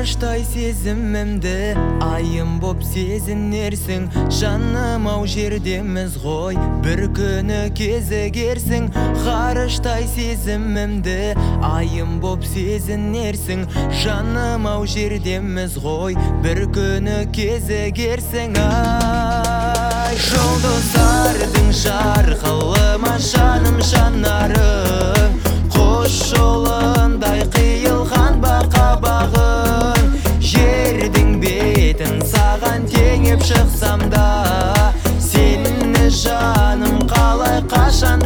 Ғарыштай сезімімді айым боп сезінерсің. Жаным ау жердеміз ғой, бір күні кезігерсің. Ғарыштай сезімімді айым боп сезінерсің. Жаным ау жердеміз ғой, бір күні кезігерсің. Ай, жұлдыздардың жарқылыма жаным жанарың, қош жолындай қиылған бақабағың. Жердің бетін саған теңеп шықсам да, сені жаным қалай қашан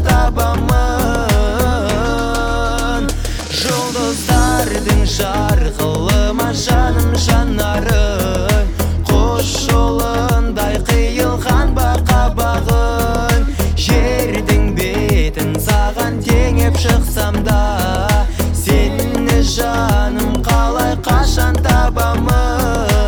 табамын. Жұлдыздардың жарқылыма жаным жанарың, қош жолындай қиылған бақабағың. Жердің бетін саған теңеп шықсам да, сені жаным қалай қашан табамын.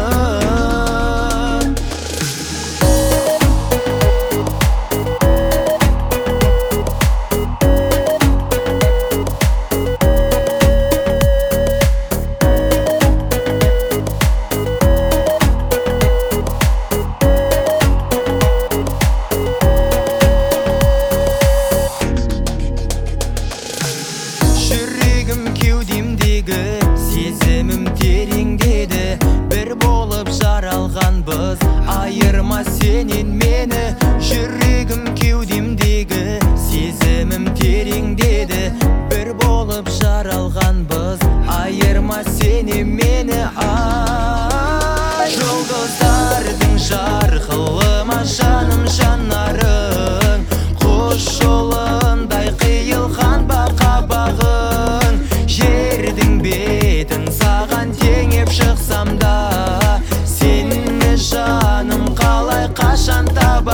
Жүрегім кеудемдегі сезімім тереңдеді. Бір болып жаралғанбыз, айырма сенен мені. Жүрегім кеудемдегі сезімім тереңдеді. Бір болып жаралғанбыз, айырма сенен мені. Ай, жұлдыздардың жарқылыма жаным жанарың, қош жолындай қиылған бақабағың. Жердің бетін саған теңеп шықсам да, сені жаным қалай қашан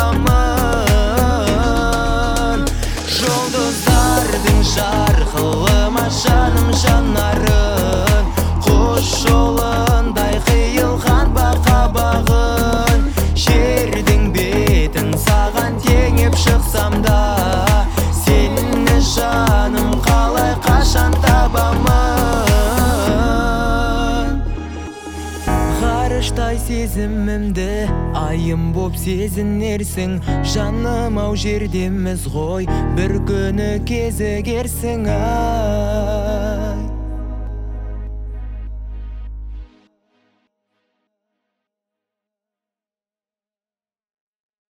табамын. Жұлдыздардың жарқылыма жаным жанарың, қош жолындай қиылған бақабағың. Жердің бетін саған теңеп шықсам да, сені жаным қалай қашан табамын. Ғарыштай сезімімді айым боп сезінерсің. Жаным ау жердеміз ғой, бір күні кезігерсің. Ай.